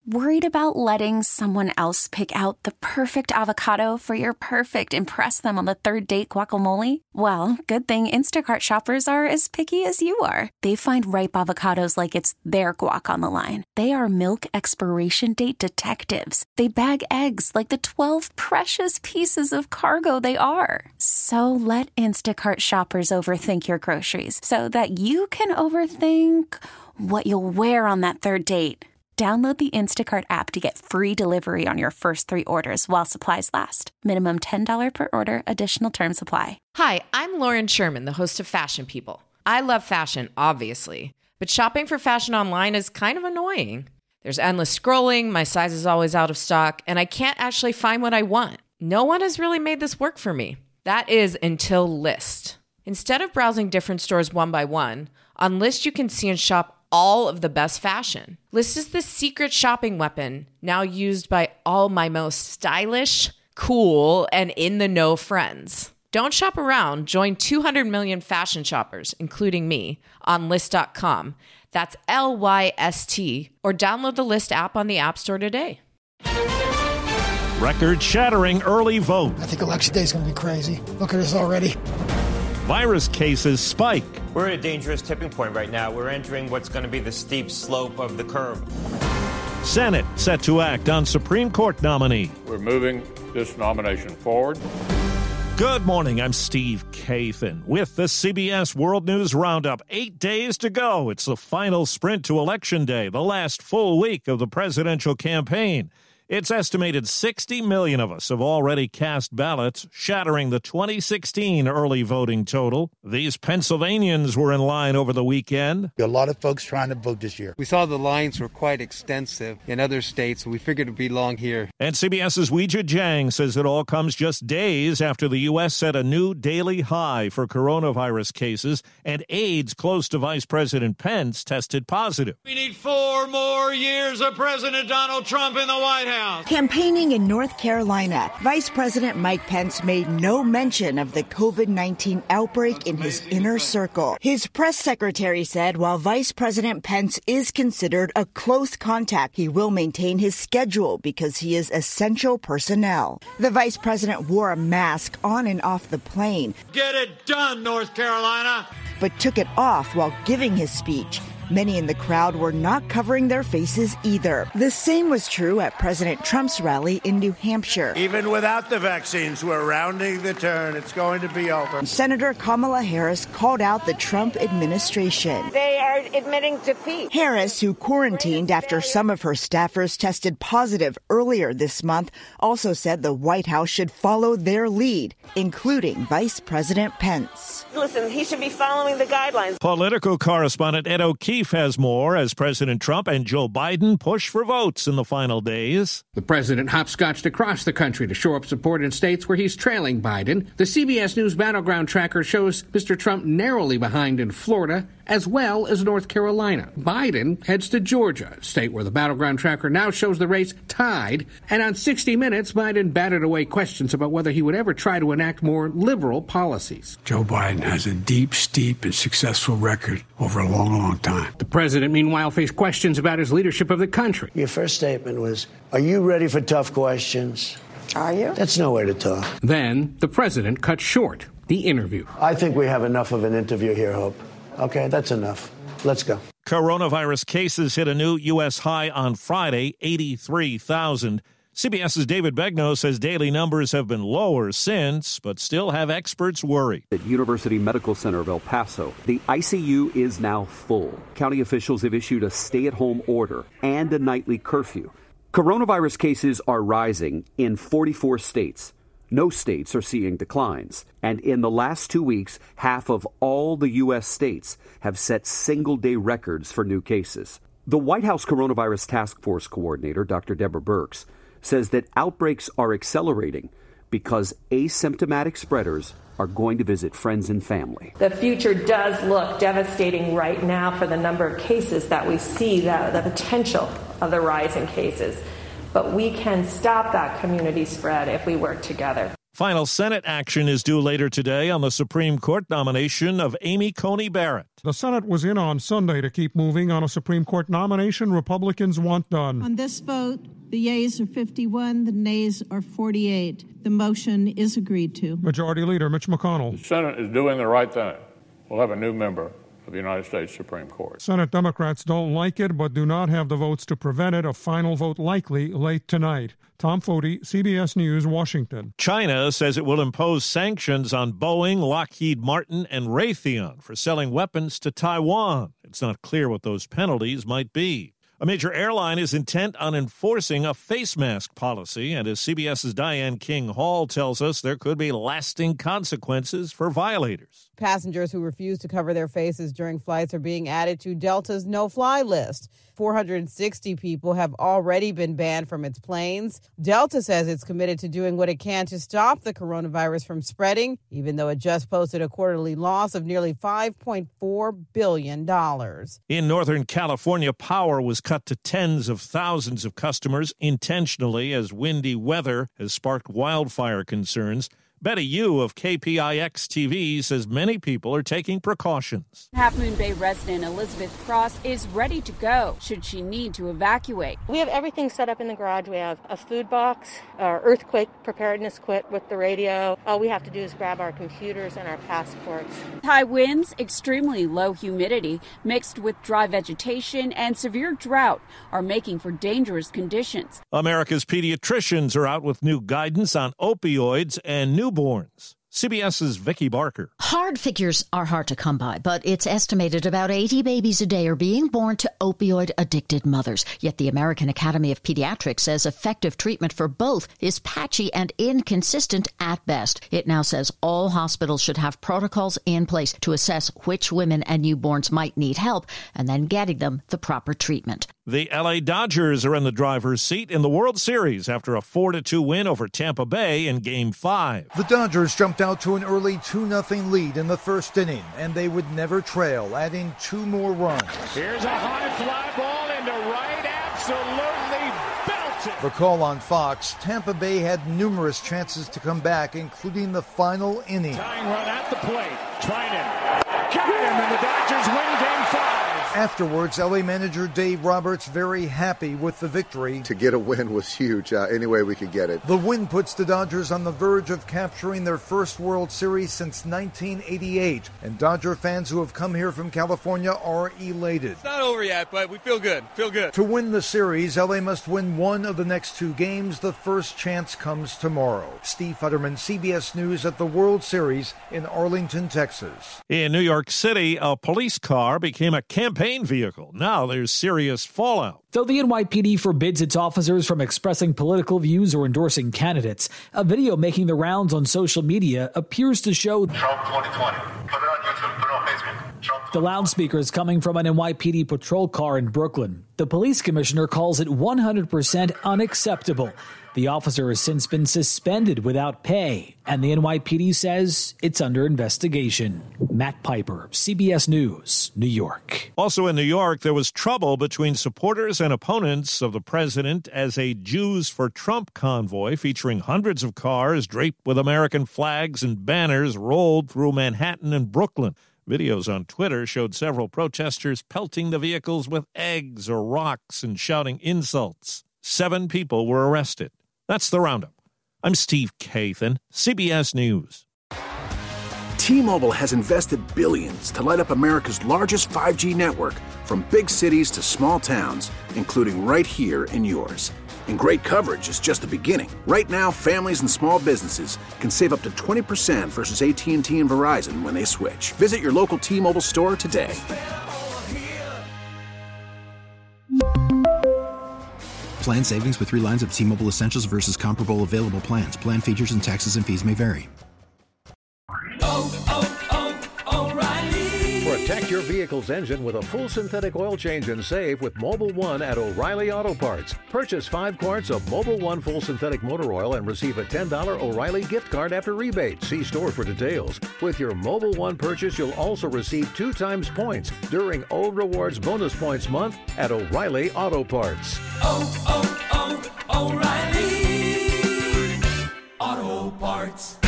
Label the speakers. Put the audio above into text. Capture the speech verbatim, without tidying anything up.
Speaker 1: Worried about letting someone else pick out the perfect avocado for your perfect impress them on the third date guacamole? Well, good thing Instacart shoppers are as picky as you are. They find ripe avocados like it's their guac on the line. They are milk expiration date detectives. They bag eggs like the twelve precious pieces of cargo they are. So let Instacart shoppers overthink your groceries so that you can overthink what you'll wear on that third date. Download the Instacart app to get free delivery on your first three orders while supplies last. Minimum ten dollars per order. Additional terms apply.
Speaker 2: Hi, I'm Lauren Sherman, the host of Fashion People. I love fashion, obviously, but shopping for fashion online is kind of annoying. There's endless scrolling, my size is always out of stock, and I can't actually find what I want. No one has really made this work for me. That is until Lyst. Instead of browsing different stores one by one, on Lyst you can see and shop all of the best fashion. Lyst is the secret shopping weapon now used by all my most stylish, cool, and in-the-know friends. Don't shop around. Join two hundred million fashion shoppers, including me, on Lyst dot com. That's L Y S T. Or download the Lyst app on the App Store today.
Speaker 3: Record-shattering early vote.
Speaker 4: I think Election Day is going to be crazy. Look at us already.
Speaker 3: Virus cases spike.
Speaker 5: We're at a dangerous tipping point right now. We're entering what's going to be the steep slope of the curve.
Speaker 3: Senate set to act on Supreme Court nominee.
Speaker 6: We're moving this nomination forward.
Speaker 3: Good morning. I'm Steve Kathan with the C B S World News Roundup. Eight days to go. It's the final sprint to Election Day, the last full week of the presidential campaign. It's estimated sixty million of us have already cast ballots, shattering the twenty sixteen early voting total. These Pennsylvanians were in line over the weekend.
Speaker 7: A lot of folks trying to vote this year.
Speaker 8: We saw the lines were quite extensive in other states, so we figured it would be long here.
Speaker 3: And CBS's Weijia Jiang says it all comes just days after the U S set a new daily high for coronavirus cases, and aides close to Vice President Pence tested positive.
Speaker 9: We need four more years of President Donald Trump in the White House.
Speaker 10: Campaigning in North Carolina, Vice President Mike Pence made no mention of the covid nineteen outbreak in his inner circle. His press secretary said while Vice President Pence is considered a close contact, he will maintain his schedule because he is essential personnel. The vice president wore a mask on and off the plane.
Speaker 9: Get it done, North Carolina!
Speaker 10: But took it off while giving his speech. Many in the crowd were not covering their faces either. The same was true at President Trump's rally in New Hampshire.
Speaker 11: Even without the vaccines, we're rounding the turn. It's going to be over.
Speaker 10: Senator Kamala Harris called out the Trump administration.
Speaker 12: They are admitting defeat.
Speaker 10: Harris, who quarantined after some of her staffers tested positive earlier this month, also said the White House should follow their lead, including Vice President Pence.
Speaker 12: Listen, he should be following the guidelines.
Speaker 3: Political correspondent Ed O'Keefe has more as President Trump and Joe Biden push for votes in the final days.
Speaker 13: The president hopscotched across the country to shore up support in states where he's trailing Biden. The C B S News Battleground Tracker shows Mister Trump narrowly behind in Florida as well as North Carolina. Biden heads to Georgia, a state where the Battleground Tracker now shows the race tied. And on sixty minutes, Biden batted away questions about whether he would ever try to enact more liberal policies.
Speaker 14: Joe Biden has a deep, steep, and successful record over a long, long time.
Speaker 13: The president, meanwhile, faced questions about his leadership of the country.
Speaker 11: Your first statement was, are you ready for tough questions?
Speaker 12: Are you?
Speaker 11: That's no way to talk.
Speaker 13: Then the president cut short the interview.
Speaker 11: I think we have enough of an interview here, Hope. Okay, that's enough. Let's go.
Speaker 3: Coronavirus cases hit a new U S high on Friday, eighty-three thousand. CBS's David Begnaud says daily numbers have been lower since, but still have experts worried.
Speaker 15: At University Medical Center of El Paso, the I C U is now full. County officials have issued a stay-at-home order and a nightly curfew. Coronavirus cases are rising in forty-four states. No states are seeing declines. And in the last two weeks, half of all the U S states have set single-day records for new cases. The White House Coronavirus Task Force coordinator, Doctor Deborah Birx, says that outbreaks are accelerating because asymptomatic spreaders are going to visit friends and family.
Speaker 16: The future does look devastating right now for the number of cases that we see, the, the potential of the rise in cases. But we can stop that community spread if we work together.
Speaker 3: Final Senate action is due later today on the Supreme Court nomination of Amy Coney Barrett.
Speaker 17: The Senate was in on Sunday to keep moving on a Supreme Court nomination Republicans want done.
Speaker 18: On this vote, the yeas are fifty-one, the nays are forty-eight. The motion is agreed to.
Speaker 17: Majority Leader Mitch McConnell.
Speaker 6: The Senate is doing the right thing. We'll have a new member of the United States Supreme Court.
Speaker 17: Senate Democrats don't like it, but do not have the votes to prevent it. A final vote likely late tonight. Tom Foti, C B S News, Washington.
Speaker 3: China says it will impose sanctions on Boeing, Lockheed Martin, and Raytheon for selling weapons to Taiwan. It's not clear what those penalties might be. A major airline is intent on enforcing a face mask policy, and as CBS's Diane King Hall tells us, there could be lasting consequences for violators.
Speaker 19: Passengers who refuse to cover their faces during flights are being added to Delta's no-fly list. four hundred sixty people have already been banned from its planes. Delta says it's committed to doing what it can to stop the coronavirus from spreading, even though it just posted a quarterly loss of nearly five point four billion dollars.
Speaker 3: In Northern California, power was cut to tens of thousands of customers intentionally as windy weather has sparked wildfire concerns. Betty Yu of K P I X T V says many people are taking precautions.
Speaker 20: Half Moon Bay resident Elizabeth Cross is ready to go should she need to evacuate.
Speaker 12: We have everything set up in the garage. We have a food box, our earthquake preparedness kit with the radio. All we have to do is grab our computers and our passports.
Speaker 20: High winds, extremely low humidity, mixed with dry vegetation and severe drought are making for dangerous conditions.
Speaker 3: America's pediatricians are out with new guidance on opioids and newborns. CBS's Vicki Barker.
Speaker 21: Hard figures are hard to come by, but it's estimated about eighty babies a day are being born to opioid-addicted mothers. Yet the American Academy of Pediatrics says effective treatment for both is patchy and inconsistent at best. It now says all hospitals should have protocols in place to assess which women and newborns might need help and then getting them the proper treatment.
Speaker 3: The L A Dodgers are in the driver's seat in the World Series after a four to two win over Tampa Bay in Game five.
Speaker 22: The Dodgers jumped out to an early two nothing lead in the first inning, and they would never trail, adding two more runs.
Speaker 9: Here's a high fly ball into right, absolutely belted.
Speaker 22: The call on Fox, Tampa Bay had numerous chances to come back, including the final inning.
Speaker 9: Tying run at the plate, Trinan got him, and the Dodgers win Game five.
Speaker 22: Afterwards, L A manager Dave Roberts very happy with the victory.
Speaker 23: To get a win was huge, uh, any way we could get it.
Speaker 22: The win puts the Dodgers on the verge of capturing their first World Series since nineteen eighty-eight, and Dodger fans who have come here from California are elated.
Speaker 24: It's not over yet, but we feel good, feel good.
Speaker 22: To win the series, L A must win one of the next two games. The first chance comes tomorrow. Steve Futterman, C B S News at the World Series in Arlington, Texas.
Speaker 3: In New York City, a police car became a campaign vehicle. Now there's serious fallout.
Speaker 25: Though the N Y P D forbids its officers from expressing political views or endorsing candidates, a video making the rounds on social media appears to show
Speaker 26: Trump twenty twenty. Put it on YouTube, put it on Facebook. Trump
Speaker 25: the loudspeakers coming from an N Y P D patrol car in Brooklyn. The police commissioner calls it one hundred percent unacceptable. The officer has since been suspended without pay, and the N Y P D says it's under investigation. Matt Piper, C B S News, New York.
Speaker 3: Also in New York, there was trouble between supporters and opponents of the president as a Jews for Trump convoy featuring hundreds of cars draped with American flags and banners rolled through Manhattan and Brooklyn. Videos on Twitter showed several protesters pelting the vehicles with eggs or rocks and shouting insults. Seven people were arrested. That's the Roundup. I'm Steve Kathan, C B S News.
Speaker 27: T-Mobile has invested billions to light up America's largest five G network, from big cities to small towns, including right here in yours. And great coverage is just the beginning. Right now, families and small businesses can save up to twenty percent versus A T and T and Verizon when they switch. Visit your local T-Mobile store today.
Speaker 28: Plan savings with three lines of T-Mobile Essentials versus comparable available plans. Plan features and taxes and fees may vary.
Speaker 29: Oh, oh, oh, O'Reilly. Protect your vehicle's engine with a full synthetic oil change and save with Mobil one at O'Reilly Auto Parts. Purchase five quarts of Mobil one full synthetic motor oil and receive a ten dollars O'Reilly gift card after rebate. See store for details. With your Mobil one purchase, you'll also receive two times points during O Rewards Bonus Points Month at O'Reilly Auto Parts. Oh, oh, oh, O'Reilly
Speaker 1: Auto Parts.